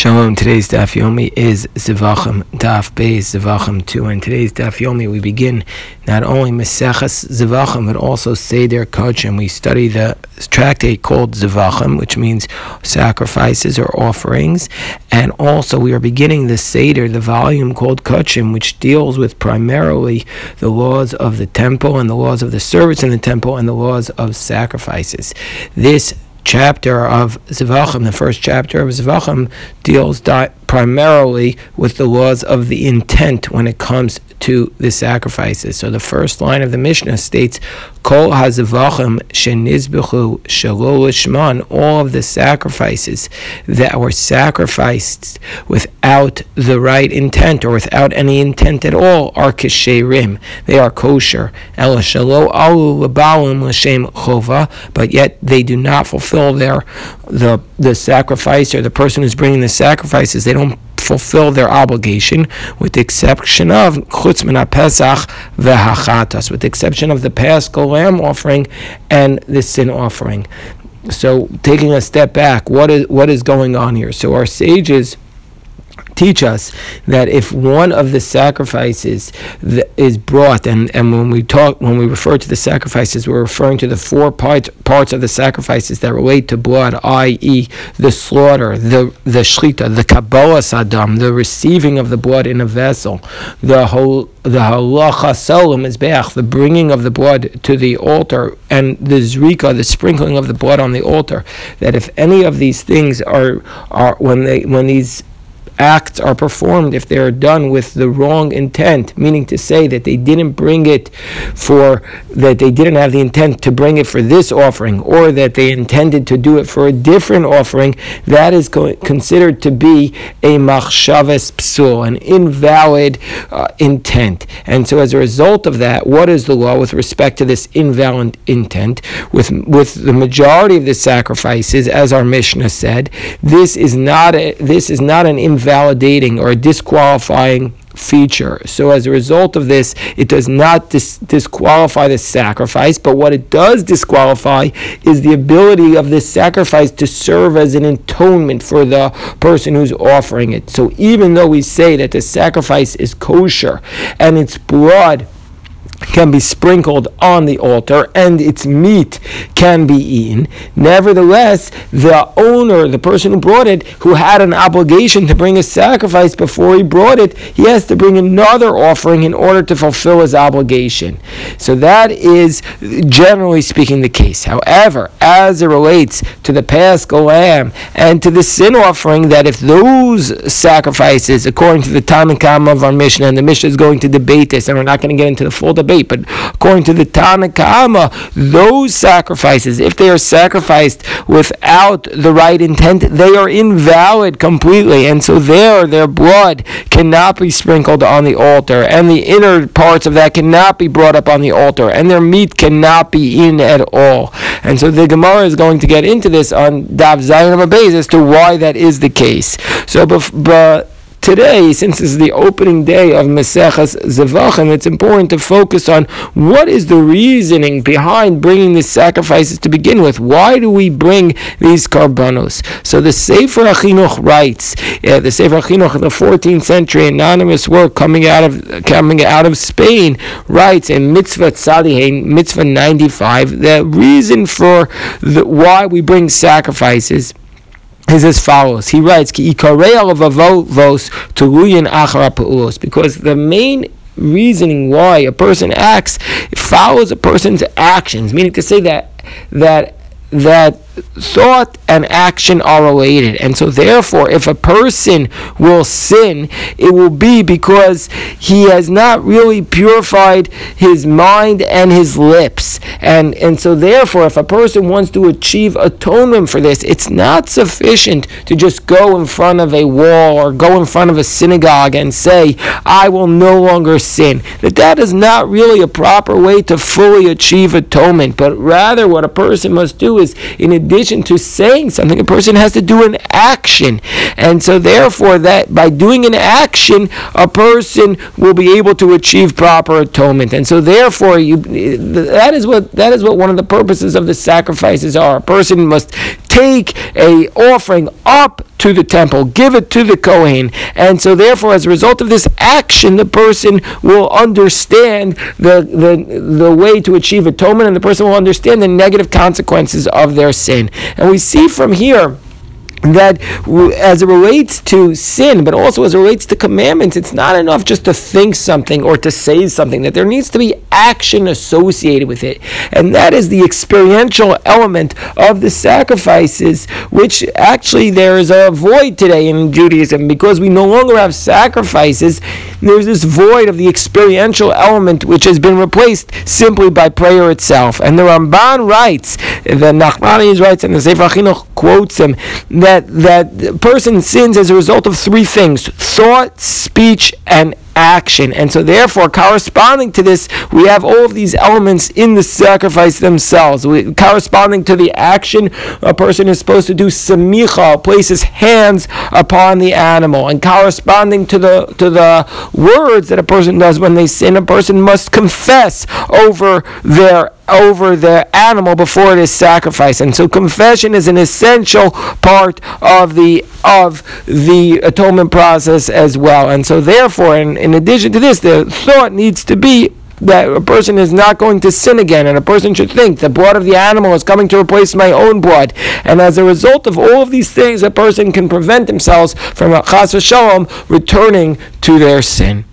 Shalom. Today's Daf Yomi is Zevachim Daf Beis Zevachim 2. And today's Daf Yomi we begin not only Maseches Zevachim but also Seder Kodshim. We study the tractate called Zevachim, which means sacrifices or offerings, and also we are beginning the Seder, the volume called Kodshim, which deals with primarily the laws of the temple and the laws of the service in the temple and the laws of sacrifices. This chapter of Zevachim, the first chapter of Zevachim, deals primarily with the laws of the intent when it comes to the sacrifices. So the first line of the Mishnah states, Kol hazevachim shenizbechu shelo lishman, all of the sacrifices that were sacrificed without the right intent or without any intent at all are kesherim. They are kosher. Ela shelo alu lebalim l'shem chova, but yet they do not fulfill the sacrifice, or the person who's bringing the sacrifices, they don't fulfill their obligation, with the exception of chutz min ha-pesach ve'hachatas, with the exception of the Paschal lamb offering and the sin offering. So, taking a step back, what is going on here? So, our sages teach us that if one of the sacrifices is brought, and when we refer to the sacrifices, we're referring to the four parts of the sacrifices that relate to blood, i.e. the slaughter, the shlita, the kabbalas adam, the receiving of the blood in a vessel, the halacha sel mizbeach, the bringing of the blood to the altar, and the zrika, the sprinkling of the blood on the altar. That if any of these things are when these acts are performed, if they are done with the wrong intent, meaning to say that they didn't have the intent to bring it for this offering, or that they intended to do it for a different offering, that is considered to be a machshavas psul, an invalid intent. And so as a result of that, what is the law with respect to this invalid intent? With the majority of the sacrifices, as our Mishnah said, this is not an invalidating or a disqualifying feature. So as a result of this, it does not disqualify the sacrifice, but what it does disqualify is the ability of this sacrifice to serve as an atonement for the person who's offering it. So even though we say that the sacrifice is kosher and its blood can be sprinkled on the altar and its meat can be eaten, nevertheless, the owner, the person who brought it, who had an obligation to bring a sacrifice before he brought it, he has to bring another offering in order to fulfill his obligation. So that is, generally speaking, the case. However, as it relates to the Paschal lamb and to the sin offering, that if those sacrifices, according to the Tanna Kama of our Mishnah, and the Mishnah is going to debate this, and we're not going to get into the full debate, but according to the Tanna Kama, those sacrifices, if they are sacrificed without the right intent, they are invalid completely, and so their blood cannot be sprinkled on the altar, and the inner parts of that cannot be brought up on the altar, and their meat cannot be eaten at all. And so the Gemara is going to get into this on Daf Zayin Amud Beis as to why that is the case. So, but today, since this is the opening day of Maseches Zevachim, it's important to focus on what is the reasoning behind bringing these sacrifices to begin with. Why do we bring these karbanos? So the Sefer HaChinuch writes, the Sefer HaChinuch, the 14th century anonymous work coming out of Spain, writes in Mitzvah Tzadihin, Mitzvah 95, the reason for why we bring sacrifices is as follows. He writes, because the main reasoning why a person acts follows a person's actions, meaning to say that thought and action are related, and so therefore if a person will sin, it will be because he has not really purified his mind and his lips, and so therefore if a person wants to achieve atonement for this, it's not sufficient to just go in front of a wall or go in front of a synagogue and say, I will no longer sin. That is not really a proper way to fully achieve atonement, but rather what a person must do is, in addition to saying something, a person has to do an action. And so therefore, that by doing an action, a person will be able to achieve proper atonement. And so therefore, that is what one of the purposes of the sacrifices are. A person must take a offering up to the temple, give it to the Kohen, and so therefore, as a result of this action, the person will understand the way to achieve atonement, and the person will understand the negative consequences of their sin. And we see from here that as it relates to sin, but also as it relates to commandments, it's not enough just to think something or to say something, that there needs to be action associated with it. And that is the experiential element of the sacrifices, which actually there is a void today in Judaism. Because we no longer have sacrifices, there's this void of the experiential element, which has been replaced simply by prayer itself. And the Ramban writes, the Nachmanides writes, and the Sefer HaChinuch quotes him, that person sins as a result of three things: thought, speech, and action. And so therefore, corresponding to this, we have all of these elements in the sacrifice themselves. Corresponding to the action, a person is supposed to do samicha, place his hands upon the animal. And corresponding to the words that a person does when they sin, a person must confess over their animal before it is sacrificed. And so confession is an essential part of the atonement process as well. And so therefore, in addition to this, the thought needs to be that a person is not going to sin again, and a person should think the blood of the animal is coming to replace my own blood. And as a result of all of these things, a person can prevent themselves from chas v'shalom returning to their sin.